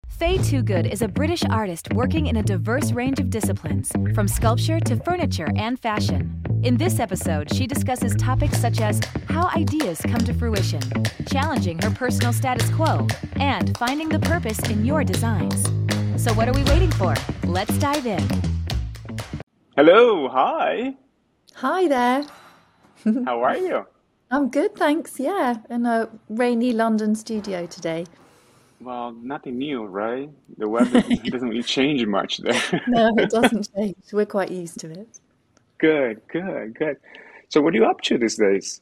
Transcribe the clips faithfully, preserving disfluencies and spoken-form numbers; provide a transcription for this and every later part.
Faye Toogood is a British artist working in a diverse range of disciplines, from sculpture to furniture and fashion. In this episode, she discusses topics such as how ideas come to fruition, challenging her personal status quo, and finding the purpose in your designs. So what are we waiting for? Let's dive in. Hello, hi. Hi there. How are you? I'm good, thanks. Yeah, in a rainy London studio today. Well, nothing new, right? The weather doesn't really change much there. No, it doesn't change. We're quite used to it. Good, good, good. So what are you up to these days?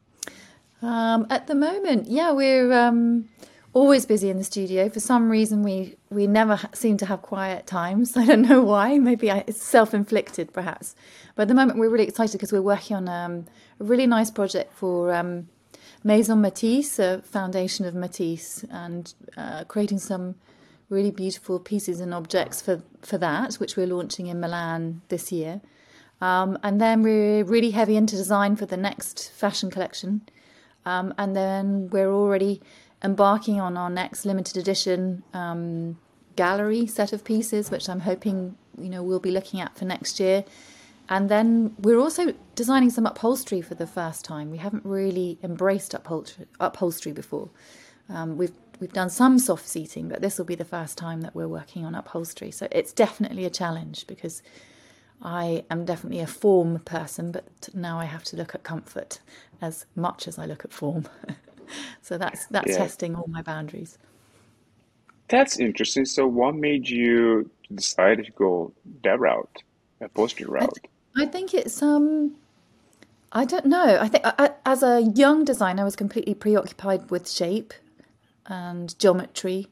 Um, at the moment, yeah, we're um, always busy in the studio. For some reason, we we never ha- seem to have quiet times. I don't know why. Maybe I, it's self-inflicted, perhaps. But at the moment, we're really excited because we're working on um, a really nice project for um, Maison Matisse, a foundation of Matisse, and uh, creating some really beautiful pieces and objects for, for that, which we're launching in Milan this year. Um, and then we're really heavy into design for the next fashion collection. Um, and then we're already embarking on our next limited edition um, gallery set of pieces, which I'm hoping, you know, we'll be looking at for next year. And then we're also designing some upholstery for the first time. We haven't really embraced upholstery, upholstery before. Um, we've we've done some soft seating, but this will be the first time that we're working on upholstery. So it's definitely a challenge because I am definitely a form person, but now I have to look at comfort as much as I look at form. So that's that's Yeah, testing all my boundaries. that's interesting. So what made you decide to go that route, a upholstery I, route? I think it's um I don't know. I think I, I- as a young designer, I was completely preoccupied with shape and geometry.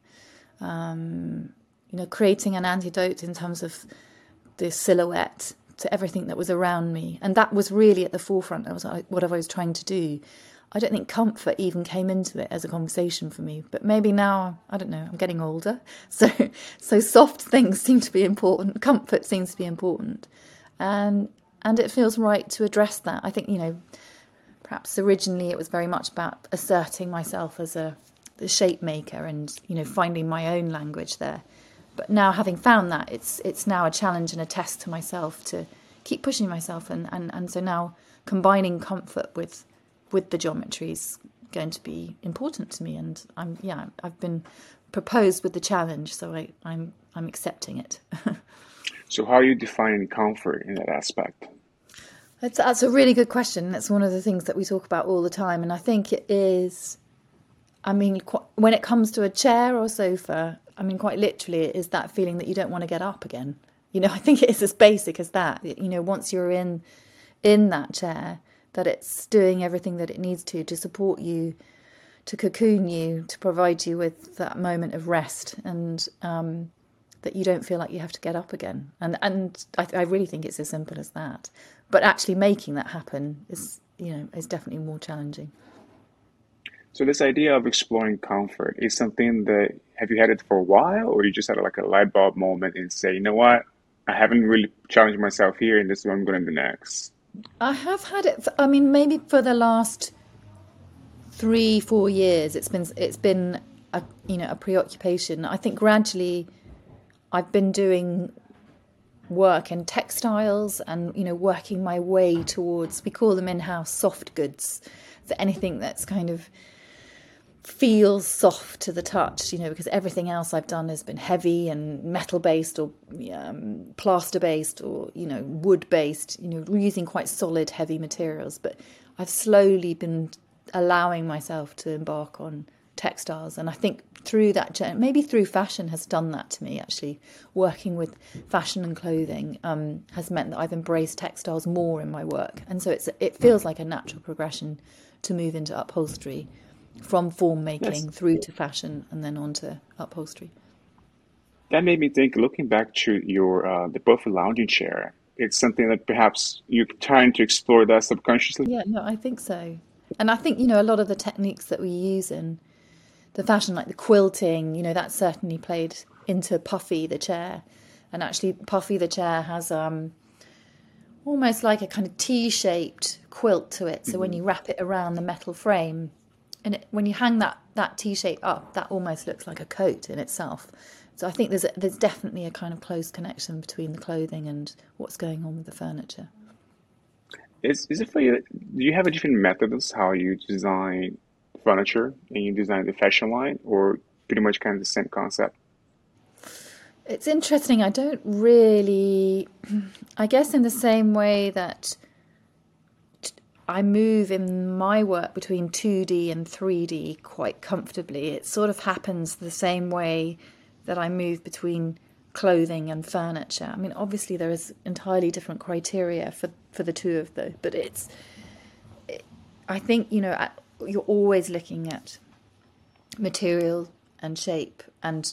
Um, you know, creating an antidote in terms of the silhouette to everything that was around me, and that was really at the forefront. That was like what I was trying to do. I don't think comfort even came into it as a conversation for me, but maybe now, I don't know, I'm getting older, so so soft things seem to be important. Comfort seems to be important, and and it feels right to address that. I think, you know, perhaps originally it was very much about asserting myself as a, a shape maker and, you know, finding my own language there. But now, having found that, it's it's now a challenge and a test to myself to keep pushing myself, and, and, and so now combining comfort with with the geometry is going to be important to me. And I'm yeah, I've been proposed with the challenge, so I, I'm I'm accepting it. So how are you defining comfort in that aspect? That's that's a really good question. That's one of the things that we talk about all the time, and I think it is. I mean, qu- when it comes to a chair or sofa, I mean, quite literally, it is that feeling that you don't want to get up again. You know, I think it is as basic as that. You know, once you're in in that chair, that it's doing everything that it needs to to support you, to cocoon you, to provide you with that moment of rest, and um, that you don't feel like you have to get up again. And and I, I really think it's as simple as that. But actually making that happen is, you know, is definitely more challenging. So this idea of exploring comfort is something that have you had it for a while, or you just had like a light bulb moment and say, you know what, I haven't really challenged myself here, and this is what I'm going to do next. I have had it. For, I mean, maybe for the last three, four years, it's been it's been a you know a preoccupation. I think gradually I've been doing work in textiles and, you know, working my way towards, we call them in-house soft goods. So anything that's kind of feels soft to the touch, you know, because everything else I've done has been heavy and metal based or um, plaster based or, you know, wood based, you know, using quite solid, heavy materials. But I've slowly been allowing myself to embark on textiles. And I think through that, jour- maybe through fashion has done that to me, actually. Working with fashion and clothing um, has meant that I've embraced textiles more in my work. And so it's it feels like a natural progression to move into upholstery from form Yes, making through to fashion and then on to upholstery. that made me think, looking back to your uh, the Buffet lounging chair, it's something that perhaps you're trying to explore that subconsciously. Yeah, no, I think so. And I think, you know, a lot of the techniques that we use in the fashion, like the quilting, you know, that certainly played into Puffy the chair. And actually, Puffy the chair has um, almost like a kind of T-shaped quilt to it. So when Hmm. you wrap it around the metal frame, and it, when you hang that, that T-shape up, that almost looks like a coat in itself. So I think there's a, there's definitely a kind of close connection between the clothing and what's going on with the furniture. Is is it for you? Do you have a different methods how you design furniture and you design the fashion line, or pretty much kind of the same concept? It's interesting. I don't really, I guess in the same way that I move in my work between two D and three D quite comfortably, it sort of happens the same way that I move between clothing and furniture. I mean, obviously there is entirely different criteria for, for the two of those, but it's, it, I think, you know, you're always looking at material and shape and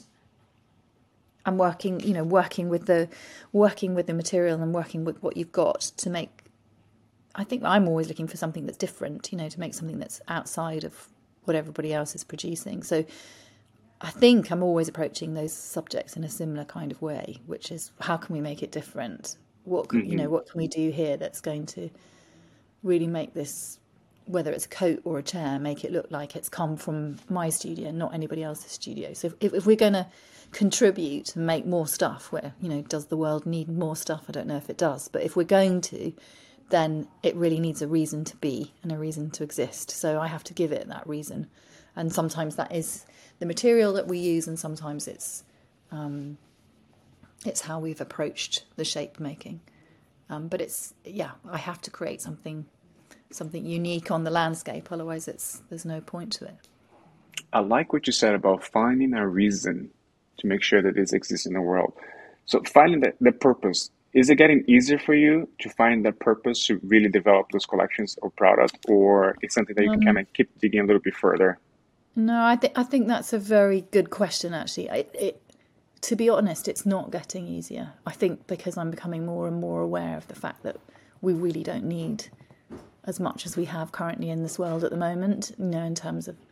and working, you know, working with the working with the material and working with what you've got to make. I think I'm always looking for something that's different, you know, to make something that's outside of what everybody else is producing. So I think I'm always approaching those subjects in a similar kind of way, which is how can we make it different? What can, you know, what can we do here that's going to really make this, whether it's a coat or a chair, make it look like it's come from my studio, not anybody else's studio. So if, if we're going to contribute and make more stuff, where, you know, does the world need more stuff? I don't know if it does, but if we're going to, then it really needs a reason to be and a reason to exist. So I have to give it that reason. And sometimes that is the material that we use, and sometimes it's um, it's how we've approached the shape making. Um, but it's, yeah, I have to create something something unique on the landscape, otherwise it's there's no point to it. I like what you said about finding a reason to make sure that this exists in the world. So finding the, the purpose, is it getting easier for you to find the purpose to really develop those collections of product, or it's something that you can Um, kind of keep digging a little bit further? no, I think I think that's a very good question. Actually, it, it to be honest, it's not getting easier. I think because I'm becoming more and more aware of the fact that we really don't need as much as we have currently in this world at the moment. You know, in terms of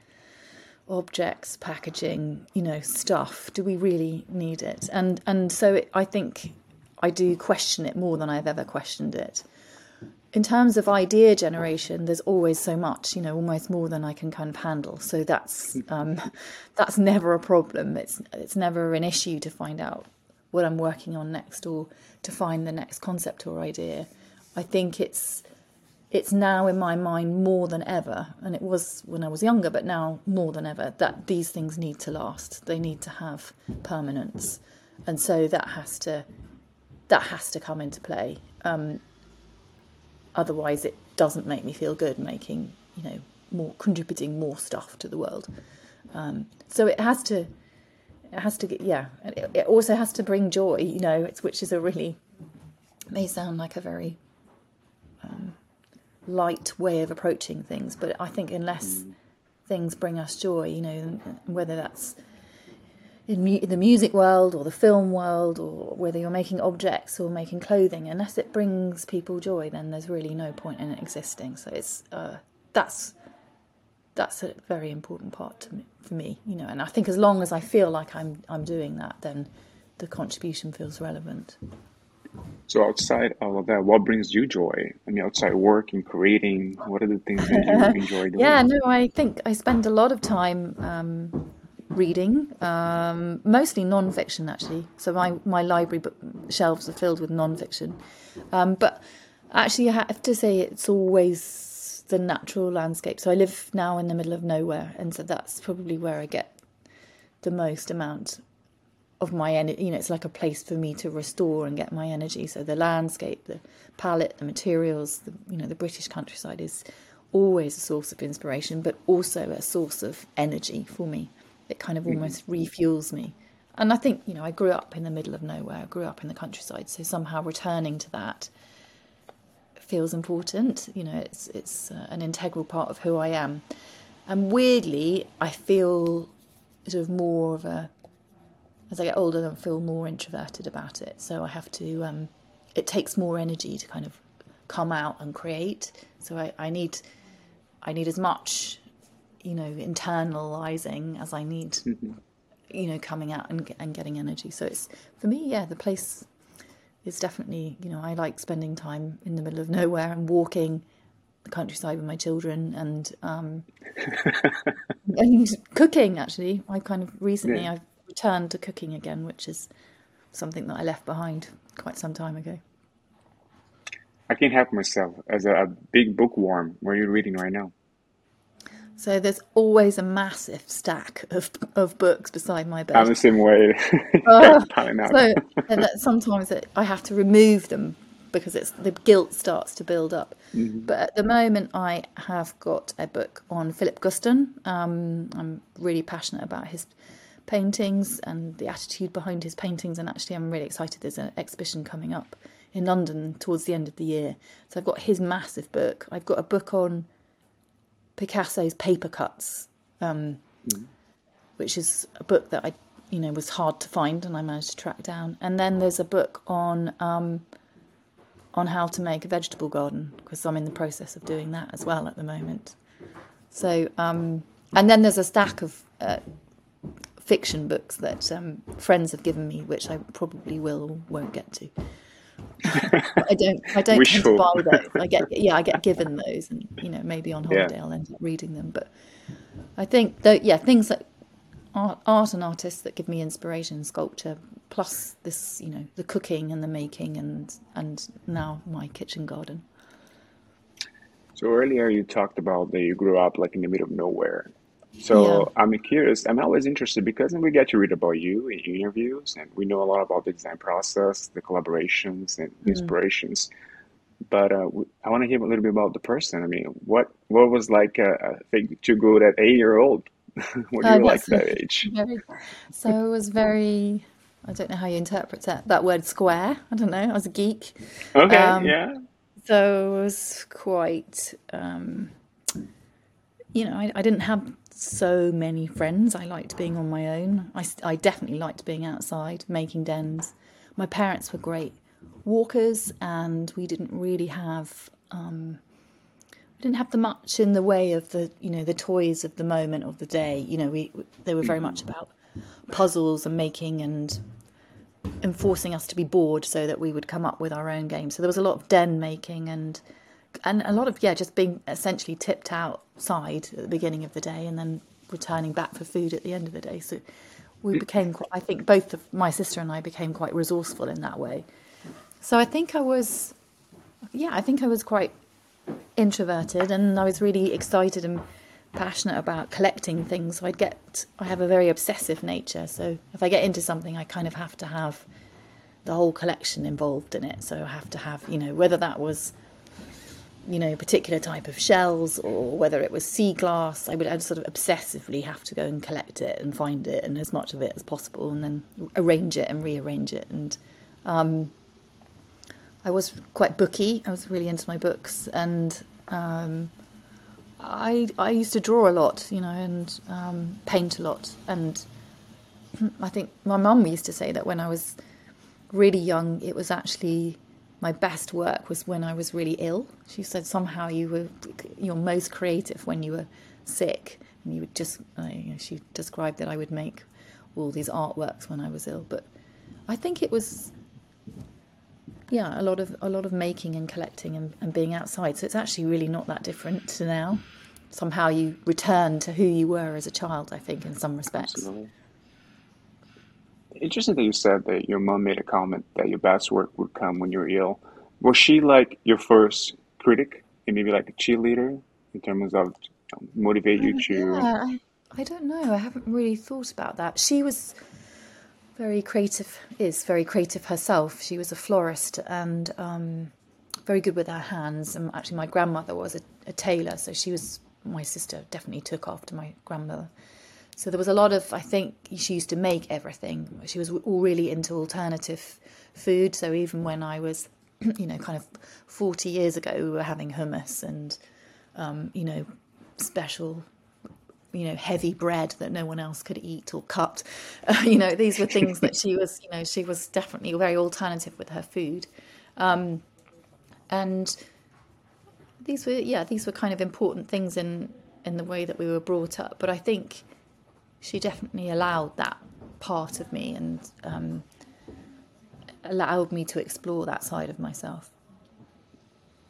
objects, packaging, you know, stuff. Do we really need it? And and so it, I think I do question it more than I've ever questioned it. In terms of idea generation, there's always so much, you know, almost more than I can kind of handle. So that's um, that's never a problem. It's it's never an issue to find out what I'm working on next or to find the next concept or idea. I think it's it's now in my mind more than ever, and it was when I was younger, but now more than ever, that these things need to last. They need to have permanence, and so that has to that has to come into play. Um, otherwise, it doesn't make me feel good making, you know, more contributing more stuff to the world. Um, so it has to, it has to get, yeah. It, it also has to bring joy, you know, it's, which is a really may sound like a very um, light way of approaching things, but I think unless mm. things bring us joy, you know, whether that's in mu- the music world or the film world, or whether you're making objects or making clothing, unless it brings people joy, then there's really no point in it existing. So it's uh, that's that's a very important part to me, for me, you know. And I think as long as I feel like I'm I'm doing that, then the contribution feels relevant. So outside all of that, what brings you joy? I mean, outside working, creating, what are the things that you enjoy doing? Yeah, no, I think I spend a lot of time um, reading, um, mostly non-fiction actually. So my, my library book shelves are filled with non-fiction. Um, but actually I have to say it's always the natural landscape. So I live now in the middle of nowhere, and so that's probably where I get the most amount of my energy. You know, it's like a place for me to restore and get my energy. So the landscape, the palette, the materials, the, you know, the British countryside is always a source of inspiration, but also a source of energy for me. It kind of almost refuels me. And I think, you know, I grew up in the middle of nowhere. I grew up in the countryside. So somehow returning to that feels important. You know, it's it's uh, an integral part of who I am. And weirdly, I feel sort of more of a, as I get older, I feel more introverted about it. So I have to, um, it takes more energy to kind of come out and create. So I, I need, I need as much, you know, internalizing as I need, mm-hmm. you know, coming out and, and getting energy. So it's, for me, yeah, the place is definitely, you know, I like spending time in the middle of nowhere and walking the countryside with my children, and um, and cooking. Actually, I kind of recently Yeah. I've returned to cooking again, which is something that I left behind quite some time ago. I can't help myself as a, a big bookworm. What are you reading right now? So there's always a massive stack of of books beside my I'm bed. the same way. Uh, Piling up. so and that sometimes it, I have to remove them because it's the guilt starts to build up. Hmm. But at the moment, I have got a book on Philip Guston. Um, I'm really passionate about his paintings and the attitude behind his paintings, and actually, I'm really excited. There's an exhibition coming up in London towards the end of the year. So I've got his massive book. I've got a book on Picasso's paper cuts, um, which is a book that I, you know, was hard to find and I managed to track down. And then there's a book on um, on how to make a vegetable garden, because I'm in the process of doing that as well at the moment. So, um, and then there's a stack of uh, fiction books that um, friends have given me, which I probably will or won't get to. But I don't. I don't tend to Wishful. buy those. I get, yeah, I get given those, and you know, maybe on Yeah. holiday I'll end up reading them. But I think that, yeah, things like art, art and artists that give me inspiration, sculpture, plus this, you know, the cooking and the making, and and now my kitchen garden. So earlier you talked about that you grew up like in the middle of nowhere. Yeah. So I'm curious, I'm always interested because we get to read about you in interviews and we know a lot about the design process, the collaborations and Mm. inspirations. But uh, w- I want to hear a little bit about the person. I mean, what what was like uh, I think too good at eight year old? What do Uh, you like that's that age? very. So I was very. I don't know how you interpret that that word square. I don't know. I was a geek. Okay, Um, yeah. so I was quite. Um, you know, I, I didn't have so many friends. I liked being on my own. I, s- I definitely liked being outside, making dens. My parents were great walkers, and we didn't really have um, we didn't have the much in the way of the you know the toys of the moment of the day. You know, we they were very much about puzzles and making and enforcing us to be bored so that we would come up with our own games. So there was a lot of den making and and a lot of yeah just being essentially tipped outside at the beginning of the day and then returning back for food at the end of the day. So we became quite, I think both of my sister and I became quite resourceful in that way. So I think I was yeah I think I was quite introverted, and I was really excited and passionate about collecting things. So I'd get I have a very obsessive nature, so if I get into something I kind of have to have the whole collection involved in it. So I have to have, you know, whether that was you know, a particular type of shells or whether it was sea glass, I would I'd sort of obsessively have to go and collect it and find it and as much of it as possible and then arrange it and rearrange it. And um, I was quite booky. I was really into my books, and um, I I used to draw a lot, you know, and um, paint a lot. And I think my mum used to say that when I was really young, it was actually my best work was when I was really ill. She said somehow you were you're most creative when you were sick, and you would just. Uh, you know, she described that I would make all these artworks when I was ill, but I think it was yeah a lot of a lot of making and collecting and, and being outside. So it's actually really not that different to now. Somehow you return to who you were as a child, I think, in some respects. Absolutely. Interesting that you said that your mom made a comment that your best work would come when you're ill. Was she like your first critic and maybe like a cheerleader in terms of um, motivate you Oh, to? yeah, I, I don't know. I haven't really thought about that. She was very creative, is very creative herself. She was a florist and um, very good with her hands. And actually, my grandmother was a, a tailor, so she was, my sister definitely took after my grandmother. So there was a lot of, I think she used to make everything. She was all really into alternative food. So even when I was, you know, kind of forty years ago, we were having hummus and, um, you know, special, you know, heavy bread that no one else could eat or cut. Uh, you know, these were things that she was, you know, she was definitely very alternative with her food. Um, and these were, yeah, these were kind of important things in, in the way that we were brought up. But I think she definitely allowed that part of me and um, allowed me to explore that side of myself.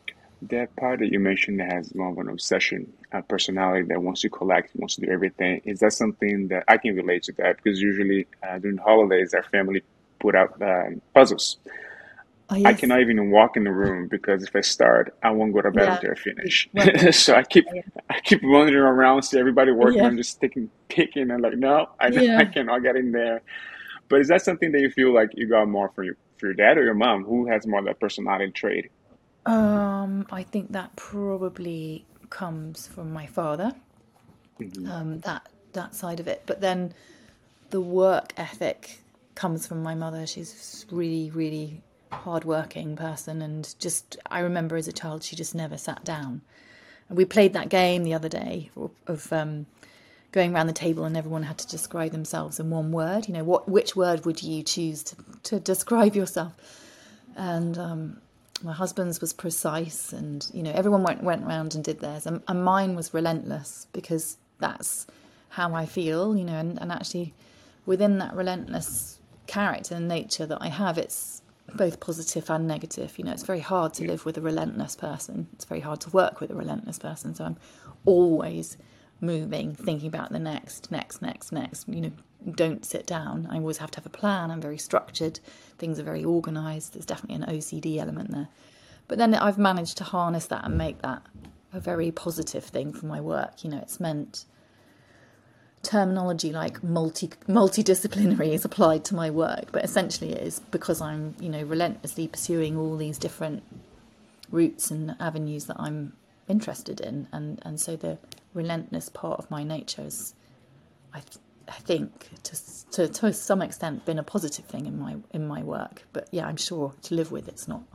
that part that you mentioned that has more of an obsession, a personality that wants to collect, wants to do everything, is that something that I can relate to that? Because usually uh, during holidays, our family put out um, puzzles. Oh I yes, cannot even walk in the room because if I start, I won't go to bed yeah, until I you finish. won't finish So I it. keep Yeah, I keep wandering around, see everybody working. yeah, I'm just taking picking and like, no, I know I yeah. cannot get in there. But is that something that you feel like you got more from your for your dad or your mom? Who has more of that personality trait? Um, I think that probably comes from my father, Hmm. um, that that side of it. But then the work ethic comes from my mother. She's really, really hardworking person, and just I remember as a child, she just never sat down. And we played that game the other day of, of um, going around the table, and everyone had to describe themselves in one word. You know, what which word would you choose to, to describe yourself? And um, my husband's was precise, and you know, everyone went went around and did theirs, and, and mine was relentless because that's how I feel. You know, and, and actually, within that relentless character and nature that I have, it's both positive and negative. You know, it's very hard to Yeah. live with a relentless person. It's very hard to work with a relentless person. So I'm always moving, thinking about the next, next, next, next. You know, don't sit down. I always have to have a plan. I'm very structured. Things are very organised. There's definitely an O C D element there. But then I've managed to harness that and make that a very positive thing for my work. You know, it's meant terminology like multi multidisciplinary is applied to my work, but essentially it is because I'm, you know, relentlessly pursuing all these different routes and avenues that I'm interested in, and and so the relentless part of my nature is, I, th- I think, to, to to some extent, been a positive thing in my in my work. But yeah, I'm sure to live with, it's not.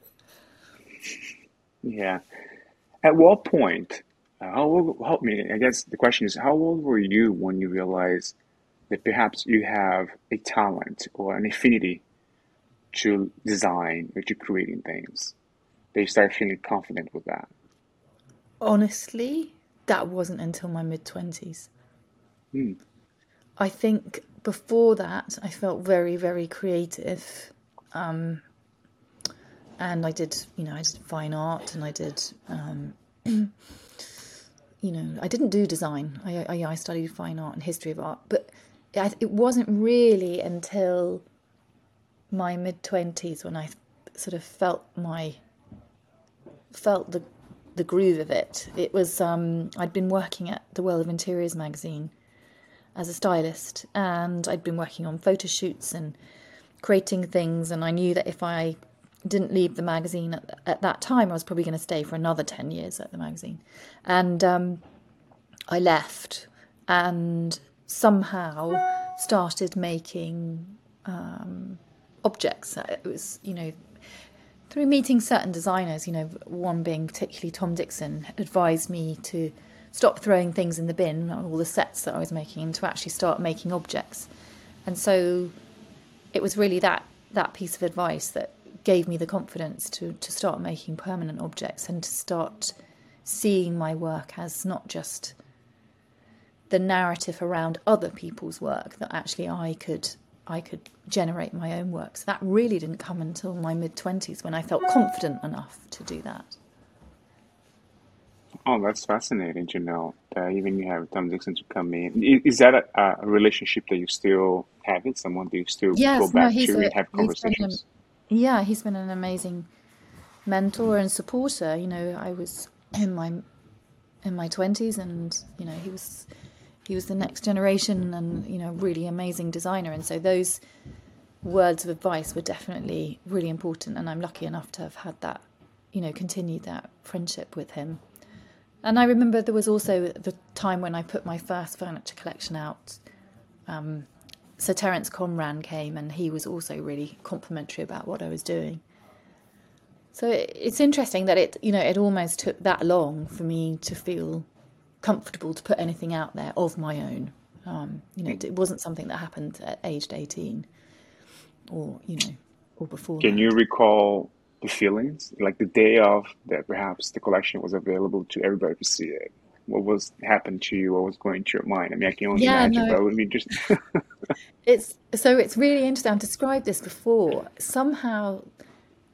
Yeah. At what point, uh, how old, help me, I guess the question is, how old were you when you realized that perhaps you have a talent or an affinity to design or to creating things? That you start feeling confident with that? Honestly, that wasn't until my mid twenties. Hmm. I think before that, I felt very, very creative. And I did, you know, I did fine art, and I did, um, you know, I didn't do design. I, I, I studied fine art and history of art, but it, it wasn't really until my mid twenties when I sort of felt my felt the the groove of it. It was um, I'd been working at the World of Interiors magazine as a stylist, and I'd been working on photo shoots and creating things, and I knew that if I didn't leave the magazine at, at that time, I was probably going to stay for another ten years at the magazine. And um, I left and somehow started making objects. It was, you know, through meeting certain designers, you know, one being particularly Tom Dixon, advised me to stop throwing things in the bin, all the sets that I was making, and to actually start making objects. And so it was really that that piece of advice that gave me the confidence to, to start making permanent objects and to start seeing my work as not just the narrative around other people's work, that actually I could I could generate my own work. So that really didn't come until my mid twenties when I felt confident enough to do that. Oh, that's fascinating to know that even you have Tom Dixon to come in. I- Is that a, a relationship that you still have with someone that you still go Yes, no, back he's to a and have he's been an, conversations? yeah, he's been an amazing mentor and supporter. You know, I was in my in my twenties, and you know, he was he was the next generation, and you know, really amazing designer. And so those words of advice were definitely really important, and I'm lucky enough to have had that, you know, continued that friendship with him. And I remember there was also the time when I put my first furniture collection out. Sir Terence Conran came, and he was also really complimentary about what I was doing. So it's interesting that it, you know, it almost took that long for me to feel comfortable to put anything out there of my own. Um, you know, it, it wasn't something that happened at aged eighteen, or you know, or before Can you that. recall the feelings, like the day of that perhaps the collection was available to everybody to see it? What was happened to you? What was going through your mind? I mean, I can only Yeah, imagine, no, but it would be just it's so it's really interesting. I've described this before. Somehow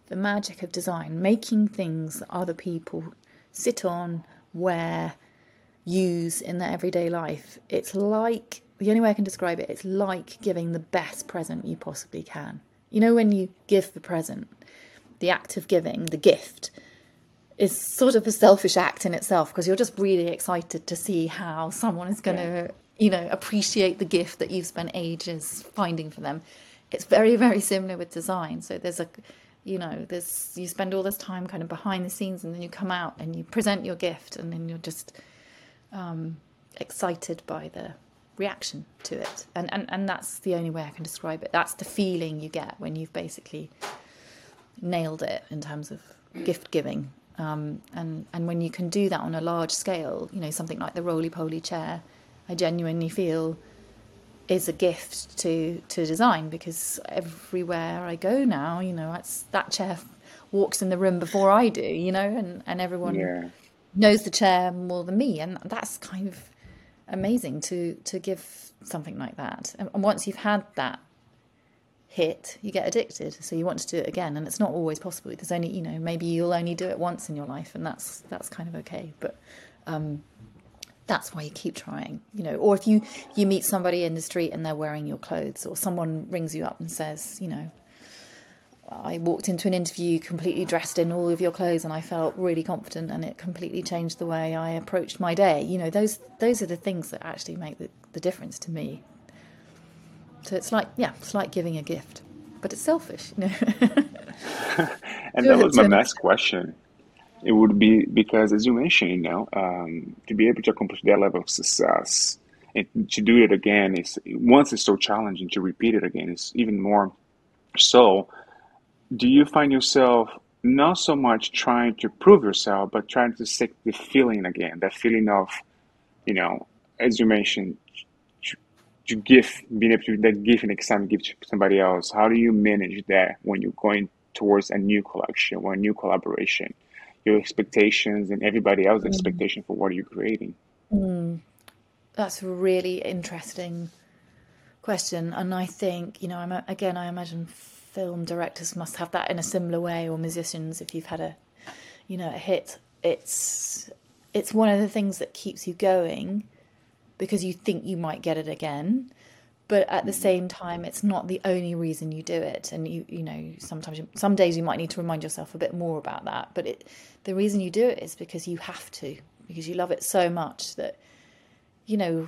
the magic of design, making things that other people sit on, wear, use in their everyday life. It's like, the only way I can describe it, it's like giving the best present you possibly can. You know, when you give the present, the act of giving, the gift, is sort of a selfish act in itself, because you're just really excited to see how someone is going to, yeah. you know, appreciate the gift that you've spent ages finding for them. It's very, very similar with design. So there's a, you know, there's, you spend all this time kind of behind the scenes, and then you come out and you present your gift, and then you're just um, excited by the reaction to it. And, and, and that's the only way I can describe it. That's the feeling you get when you've basically nailed it in terms of gift giving. Um, and, and when you can do that on a large scale, you know, something like the roly-poly chair, I genuinely feel is a gift to, to design, because everywhere I go now, you know, it's, that chair walks in the room before I do, you know, and, and everyone yeah. knows the chair more than me. And that's kind of amazing to, to give something like that. And, and once you've had that hit, you get addicted, so you want to do it again. And it's not always possible. There's only, you know, maybe you'll only do it once in your life, and that's that's kind of okay. But um, that's why you keep trying, you know. Or if you you meet somebody in the street and they're wearing your clothes, or someone rings you up and says, you know, I walked into an interview completely dressed in all of your clothes, and I felt really confident, and it completely changed the way I approached my day. You know, those those are the things that actually make the, the difference to me. So it's like, yeah, it's like giving a gift, but it's selfish, you know. And that was my next question. It would be, because as you mentioned, you know, um, to be able to accomplish that level of success and to do it again, is once it's so challenging, to repeat it again is even more so. Do you find yourself not so much trying to prove yourself, but trying to seek the feeling again, that feeling of, you know, as you mentioned, to give, being able to that give an excitement, give to somebody else? How do you manage that when you're going towards a new collection or a new collaboration? Your expectations and everybody else's mm. expectation for what you're creating. Mm. That's a really interesting question, and I think, you know, I'm again, I imagine film directors must have that in a similar way, or musicians. If you've had a, you know, a hit, it's it's one of the things that keeps you going, because you think you might get it again, but at the same time, it's not the only reason you do it. And you, you know, sometimes, you, some days you might need to remind yourself a bit more about that. But it, the reason you do it is because you have to, because you love it so much that, you know,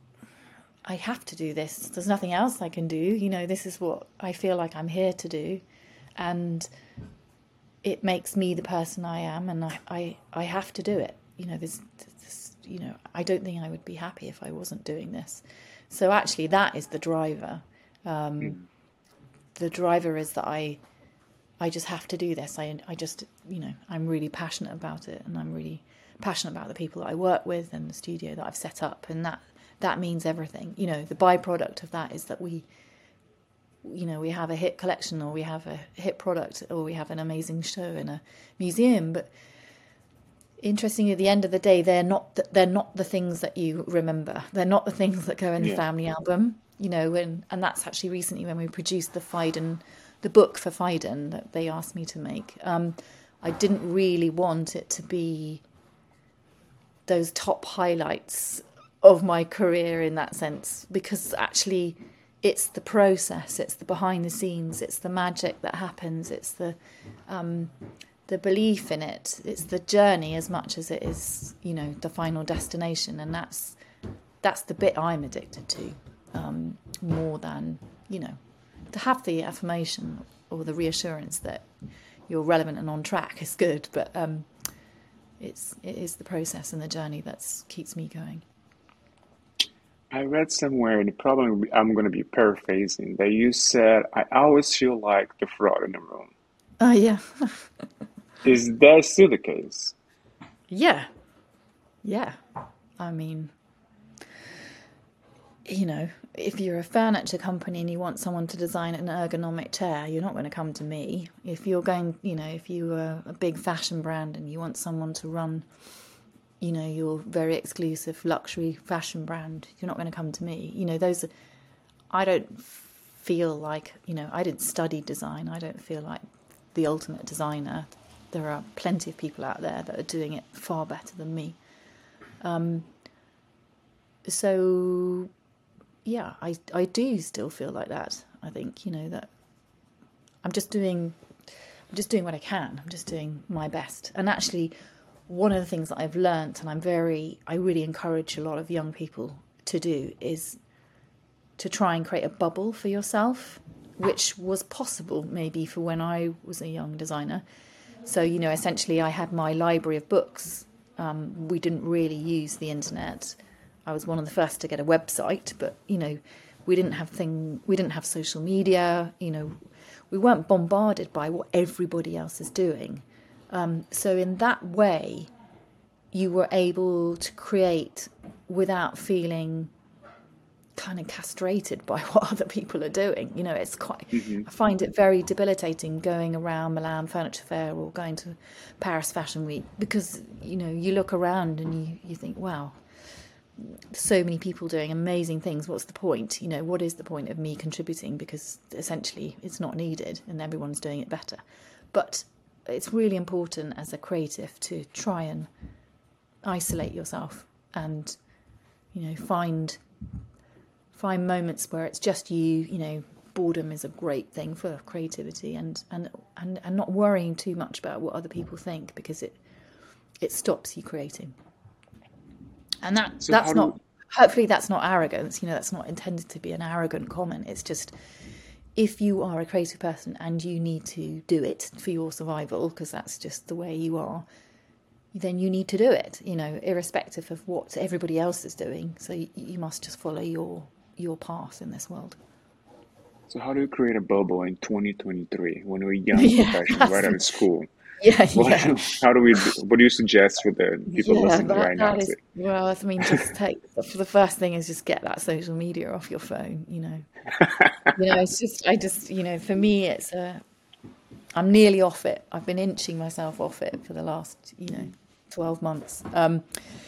I have to do this. There's nothing else I can do. You know, this is what I feel like I'm here to do, and it makes me the person I am, and I, I, I have to do it. You know, there's. You know, I don't think I would be happy if I wasn't doing this. So actually, that is the driver. Um, mm. The driver is that I, I just have to do this. I, I just, you know, I'm really passionate about it, and I'm really passionate about the people that I work with and the studio that I've set up, and that that means everything. You know, the byproduct of that is that we, you know, we have a hit collection, or we have a hit product, or we have an amazing show in a museum, but. Interestingly, at the end of the day, they're not the, they're not the things that you remember. They're not the things that go in the yeah. family album, you know. And, and that's actually recently when we produced the Phaidon, the book for Phaidon that they asked me to make. Um, I didn't really want it to be those top highlights of my career in that sense, because actually, it's the process, it's the behind the scenes, it's the magic that happens, it's the um, the belief in it, it's the journey as much as it is, you know, the final destination. And that's that's the bit I'm addicted to, um, more than, you know, to have the affirmation or the reassurance that you're relevant and on track is good, but um, it's it is the process and the journey that keeps me going. I read somewhere, and the problem I'm going to be paraphrasing, that you said, I always feel like the fraud in the room. Oh, uh, yeah. Is that still the case? Yeah. Yeah. I mean, you know, if you're a furniture company and you want someone to design an ergonomic chair, you're not going to come to me. If you're going, you know, if you are a big fashion brand and you want someone to run, you know, your very exclusive luxury fashion brand, you're not going to come to me. You know, those, I don't feel like, you know, I didn't study design. I don't feel like the ultimate designer. There are plenty of people out there that are doing it far better than me. Um, so, yeah, I, I do still feel like that. I think, you know, that I'm just doing, I'm just doing what I can. I'm just doing my best. And actually, one of the things that I've learnt, and I'm very, I really encourage a lot of young people to do, is to try and create a bubble for yourself, which was possible maybe for when I was a young designer. So, you know, essentially I had my library of books. Um, we didn't really use the internet. I was one of the first to get a website, but, you know, we didn't have thing, we didn't have social media, you know, we weren't bombarded by what everybody else is doing. Um, so in that way, you were able to create without feeling kind of castrated by what other people are doing. You know, it's quite, mm-hmm. I find it very debilitating going around Milan Furniture Fair or going to Paris Fashion Week, because, you know, you look around and you, you think, wow, so many people doing amazing things. What's the point? You know, what is the point of me contributing? Because essentially it's not needed and everyone's doing it better. But it's really important as a creative to try and isolate yourself and, you know, find find moments where it's just you. You know, boredom is a great thing for creativity, and and and, and not worrying too much about what other people think, because it it stops you creating. And that so that's not, hopefully that's not arrogance, you know, that's not intended to be an arrogant comment. It's just, if you are a creative person and you need to do it for your survival, because that's just the way you are, then you need to do it, you know, irrespective of what everybody else is doing. So you, you must just follow your your path in this world. So how do you create a bubble in twenty twenty-three when we're young Yeah, professionals right out of school? Yeah, What, yeah. how do we? do- What do you suggest for the people Yeah, listening that, right now? that is, well, I mean, just take, the first thing is just get that social media off your phone, you know. You know, it's just, I just, you know, for me, it's a, I'm nearly off it. I've been inching myself off it for the last, you know, twelve months. Um,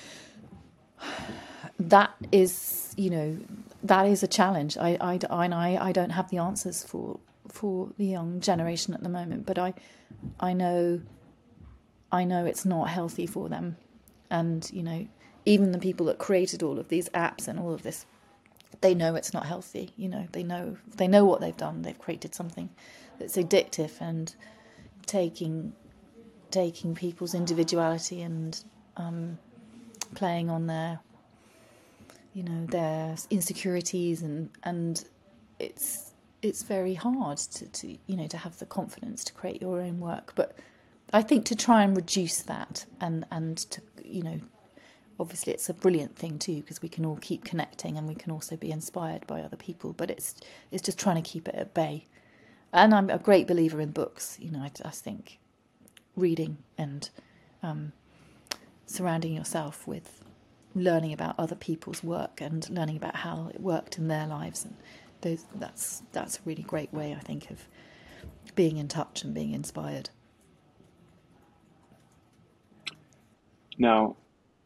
that is, you know, that is a challenge. I, I, I, I don't have the answers for for the young generation at the moment, but I, I know, I know it's not healthy for them, and you know, even the people that created all of these apps and all of this, they know it's not healthy. You know, they know they know what they've done. They've created something that's addictive and taking taking people's individuality and um, playing on their, you know, their insecurities, and and it's it's very hard to, to you know to have the confidence to create your own work. But I think to try and reduce that, and and to, you know, obviously it's a brilliant thing too, because we can all keep connecting and we can also be inspired by other people, but it's it's just trying to keep it at bay. And I'm a great believer in books. You know, I just think reading and um, surrounding yourself with learning about other people's work and learning about how it worked in their lives, and those, that's that's a really great way, I think, of being in touch and being inspired. Now,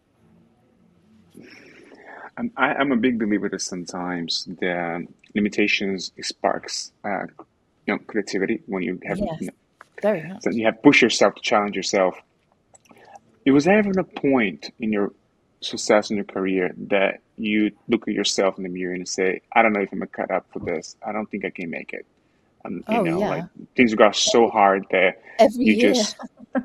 I'm, I, I'm a big believer that sometimes the limitations sparks, uh, you know, creativity when you have, Yes, you know, very much. so you have push yourself to challenge yourself. It was there ever a point in your success in your career that you look at yourself in the mirror and say, I don't know if I'm a cut up for this. I don't think I can make it. And you Oh know, like yeah, things got so hard that every you year. just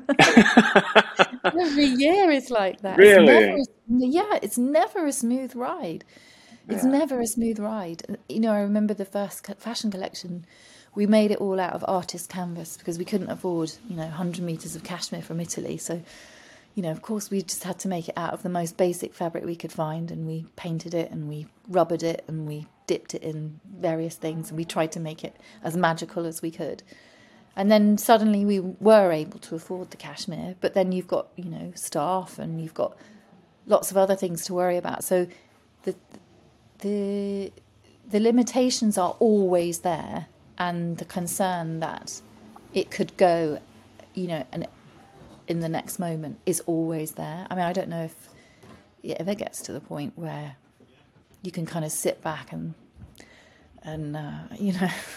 Every year is like that. It's never, really, yeah, it's never a smooth ride. It's yeah. never a smooth ride. You know, I remember the first co- fashion collection, we made it all out of artist canvas because we couldn't afford, you know, one hundred meters of cashmere from Italy. So, you know, of course, we just had to make it out of the most basic fabric we could find, and we painted it and we rubbered it and we dipped it in various things, and we tried to make it as magical as we could. And then suddenly we were able to afford the cashmere, but then you've got, you know, staff and you've got lots of other things to worry about. So the the the limitations are always there, and the concern that it could go, you know, and in the next moment is always there. I mean, I don't know if it ever gets to the point where you can kind of sit back and and uh, you know,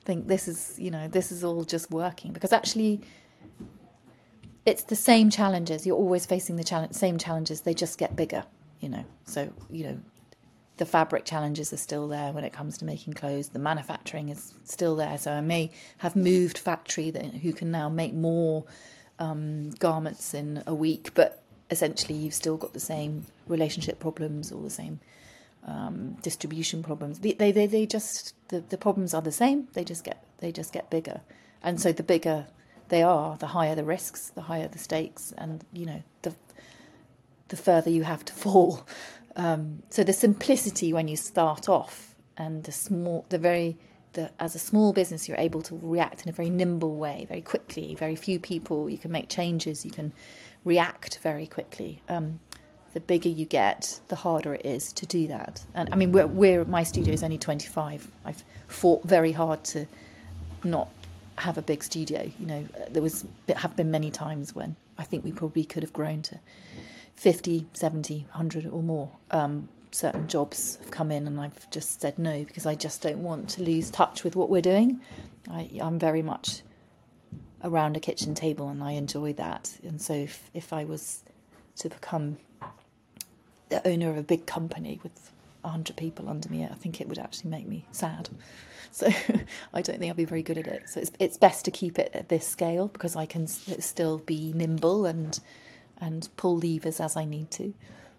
think this is, you know, this is all just working, because actually it's the same challenges. You're always facing the challenge, same challenges. They just get bigger, you know. So, you know, the fabric challenges are still there when it comes to making clothes. The manufacturing is still there. So I may have moved factory that who can now make more um, garments in a week, but essentially you've still got the same relationship problems or the same um, distribution problems. They, they, they just the, the problems are the same. They just get they just get bigger, and so the bigger they are, the higher the risks, the higher the stakes, and you know the the further you have to fall. Um, so the simplicity when you start off, and the small, the very, the as a small business, you're able to react in a very nimble way, very quickly. Very few people, you can make changes, you can react very quickly. Um, the bigger you get, the harder it is to do that. And I mean, we're, we're my studio is only twenty-five. I've fought very hard to not have a big studio. You know, there was have been many times when I think we probably could have grown to fifty, seventy, one hundred or more. Um, certain jobs have come in and I've just said no, because I just don't want to lose touch with what we're doing. I, I'm very much around a kitchen table and I enjoy that. And so if, if I was to become the owner of a big company with one hundred people under me, I think it would actually make me sad. So I don't think I'll be very good at it. So it's it's best to keep it at this scale, because I can still be nimble and and pull levers as I need to.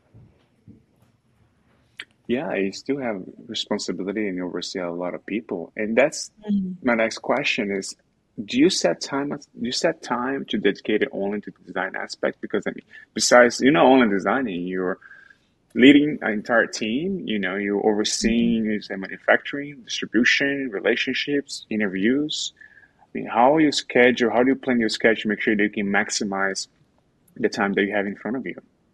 Yeah, you still have responsibility and you oversee a lot of people. And that's Mm. my next question is, do you set time, do you set time to dedicate it only to the design aspect? Because I mean, besides, you're not only designing, you're leading an entire team, you know, you're overseeing, you say, manufacturing, distribution, relationships, interviews. I mean, how you schedule, how do you plan your schedule to make sure that you can maximize the time that you have in front of you?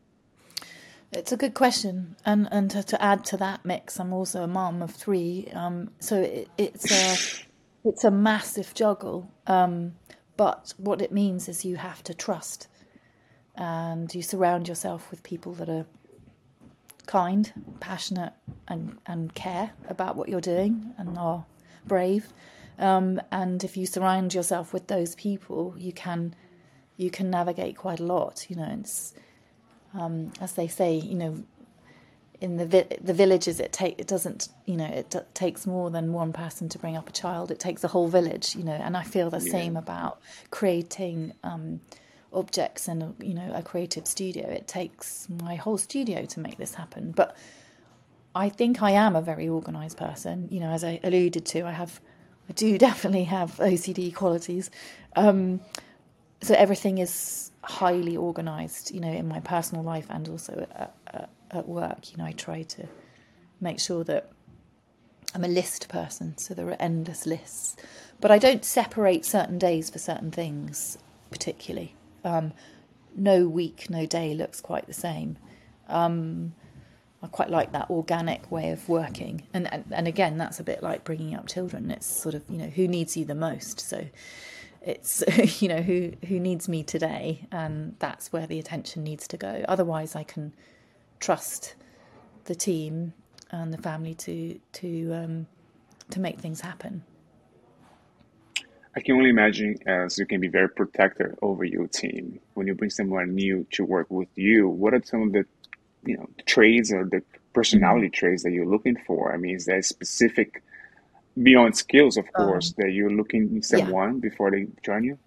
It's a good question, and and to, to add to that mix, I'm also a mum of three, um, so it, it's a it's a massive juggle. Um, but what it means is you have to trust, and you surround yourself with people that are kind, passionate, and and care about what you're doing, and are brave. Um, and if you surround yourself with those people, you can you can navigate quite a lot. You know, it's. Um, as they say, you know, in the vi- the villages, it take it doesn't, you know, it t- takes more than one person to bring up a child. It takes a whole village, you know. And I feel the Yeah. same about creating um, objects and, you know, a creative studio. It takes my whole studio to make this happen. But I think I am a very organised person. You know, as I alluded to, I have, I do definitely have O C D qualities. Um, so everything is highly organised, you know, in my personal life and also at, at, at work. You know, I try to make sure that I'm a list person, so there are endless lists. But I don't separate certain days for certain things particularly. Um, no week, no day looks quite the same. Um, I quite like that organic way of working. And, and and again, that's a bit like bringing up children. It's sort of, you know, who needs you the most? So it's, you know, who who needs me today, and that's where the attention needs to go. Otherwise, I can trust the team and the family to to um, to make things happen. I can only imagine, as you can be very protective over your team when you bring someone new to work with you. What are some of the, you know, traits or the personality traits that you're looking for? I mean, is there specific, beyond skills, of course, Um, that you're looking in yeah. someone before they join you?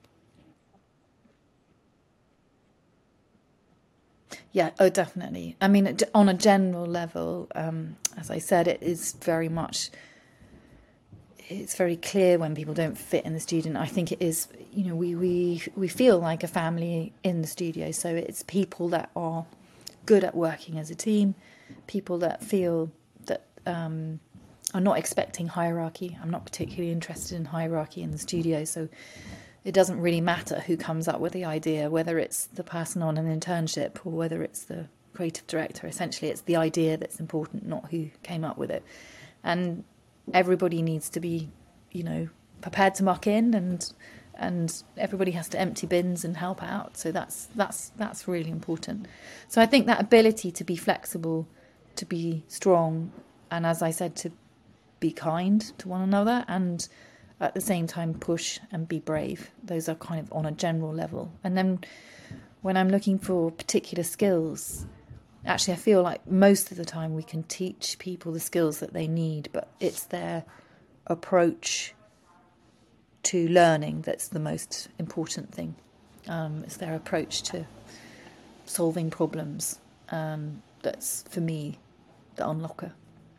Yeah, oh, definitely. I mean, d- on a general level, um, as I said, it is very much, it's very clear when people don't fit in the studio. I think it is, you know, we, we, we feel like a family in the studio. So it's people that are good at working as a team, people that feel that um, are not expecting hierarchy. I'm not particularly interested in hierarchy in the studio, so it doesn't really matter who comes up with the idea, whether it's the person on an internship or whether it's the creative director. Essentially, it's the idea that's important, not who came up with it. And everybody needs to be, you know, prepared to muck in, and and everybody has to empty bins and help out. So that's that's that's really important. So I think that ability to be flexible, to be strong, and as I said, to be kind to one another, and at the same time push and be brave. Those are kind of on a general level. And then when I'm looking for particular skills, actually I feel like most of the time we can teach people the skills that they need, but it's their approach to learning that's the most important thing. Um, it's their approach to solving problems. Um, that's, for me, the unlocker.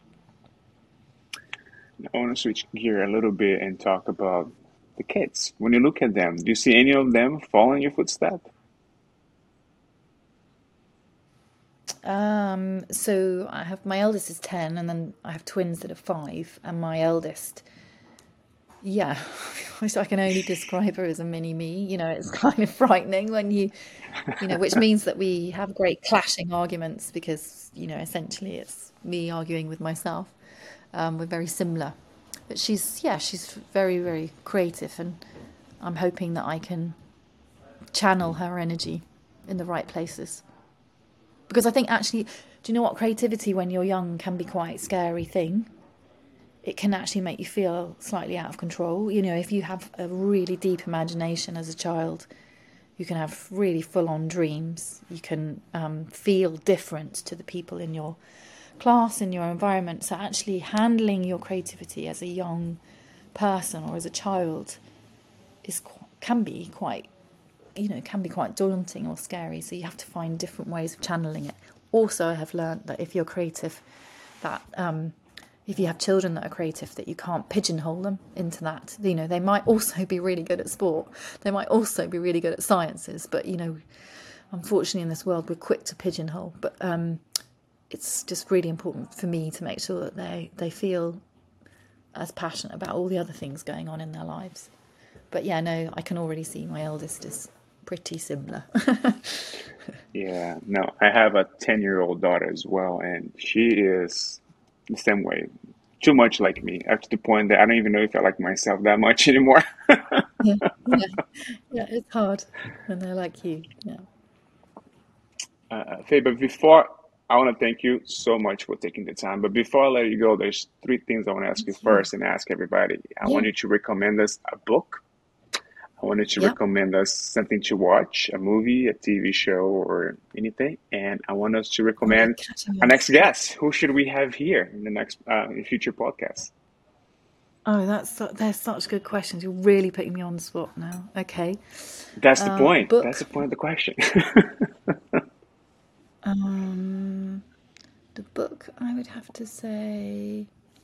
I want to switch gear a little bit and talk about the kids. When you look at them, do you see any of them follow in your footsteps? Um, so I have, my eldest is ten, and then I have twins that are five, and my eldest, yeah, I can only describe her as a mini me. You know, it's kind of frightening when you, you know, which means that we have great clashing arguments because, you know, essentially it's me arguing with myself. Um, we're very similar, but she's, yeah, she's very, very creative, and I'm hoping that I can channel her energy in the right places. Because I think actually, do you know what, creativity when you're young can be quite a scary thing. It can actually make you feel slightly out of control. You know, if you have a really deep imagination as a child, you can have really full-on dreams. You can um, feel different to the people in your class, in your environment. So actually handling your creativity as a young person or as a child is can be quite, you know, can be quite daunting or scary. So you have to find different ways of channeling it. Also, I have learned that if you're creative, that um, if you have children that are creative, that you can't pigeonhole them into that. You know, they might also be really good at sport. They might also be really good at sciences. But, you know, unfortunately in this world, we're quick to pigeonhole. But um, it's just really important for me to make sure that they, they feel as passionate about all the other things going on in their lives. But yeah, no, I can already see my eldest is pretty similar. Yeah, no, I have a ten-year-old daughter as well, and she is the same way. Too much like me, up to the point that I don't even know if I like myself that much anymore. Yeah, yeah, yeah, it's hard when they're like you. Yeah. Uh, Faye, but before, I want to thank you so much for taking the time. But before I let you go, there's three things I want to ask you Thank you. first and ask everybody. I Yeah, want you to recommend us a book. I want you to yeah. recommend us something to watch, a movie, a T V show, or anything. And I want us to Oh, you're recommend catching me our on the next spot. guest. Who should we have here in the next uh, in future podcast? Oh, that's su- they're such good questions. You're really putting me on the spot now. Okay. That's the Uh, point. That's book. the point of the question. Um, the book I would have to say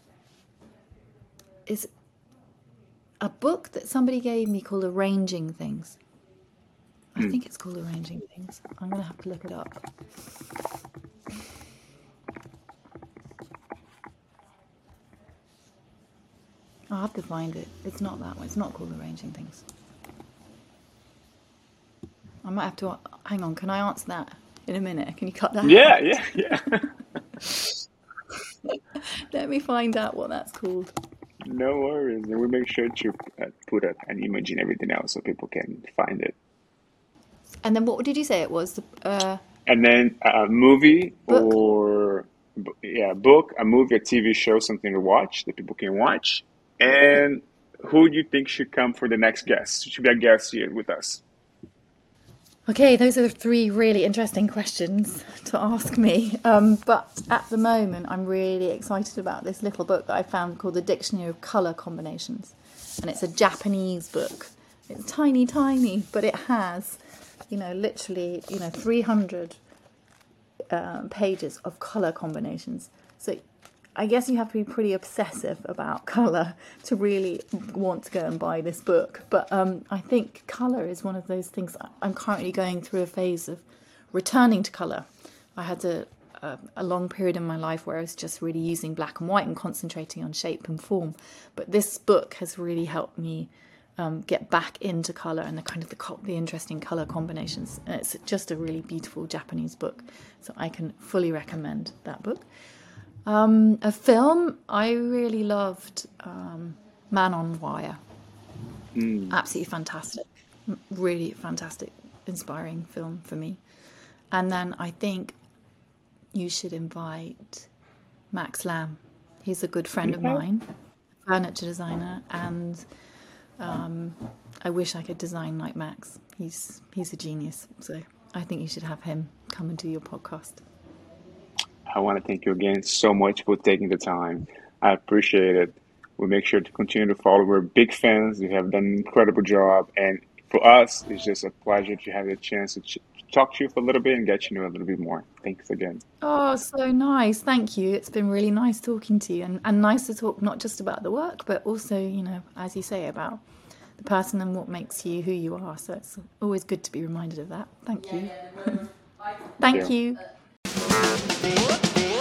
is a book that somebody gave me called Arranging Things. I Hmm. think it's called Arranging Things. I'm going to have to look it up. I'll have to find it. It's not that one. It's not called Arranging Things. I might have to. Hang on. Can I answer that in a minute? Can you cut that Yeah, out? yeah, yeah. Let me find out what that's called. No worries. And we make sure to uh, put up an image and everything else so people can find it. And then what did you say it was? The uh, And then a movie book? or b- yeah, book, a movie, a T V show, something to watch that people can watch. And who do you think should come for the next guest? Should be a guest here with us. Okay, those are the three really interesting questions to ask me. Um, but at the moment, I'm really excited about this little book that I found called The Dictionary of Colour Combinations. And it's a Japanese book. It's tiny, tiny, but it has, you know, literally, you know, three hundred um, pages of colour combinations. So I guess you have to be pretty obsessive about colour to really want to go and buy this book. But um, I think colour is one of those things. I'm currently going through a phase of returning to colour. I had a, a, a long period in my life where I was just really using black and white and concentrating on shape and form. But this book has really helped me um, get back into colour and the kind of the, co- the interesting colour combinations. And it's just a really beautiful Japanese book. So I can fully recommend that book. Um, a film, I really loved um, Man on Wire. Mm. Absolutely fantastic. M- Really fantastic, inspiring film for me. And then I think you should invite Max Lamb. He's a good friend of Okay. mine furniture designer, and um, I wish I could design like Max. He's he's a genius. So I think you should have him come and do your podcast. I want to thank you again so much for taking the time. I appreciate it. We'll make sure to continue to follow. We're big fans. You have done an incredible job. And for us, it's just a pleasure to have the chance to ch- talk to you for a little bit and get you know a little bit more. Thanks again. Oh, so nice. Thank you. It's been really nice talking to you, and, and nice to talk not just about the work, but also, you know, as you say, about the person and what makes you who you are. So it's always good to be reminded of that. Thank you. Thank Yeah. you.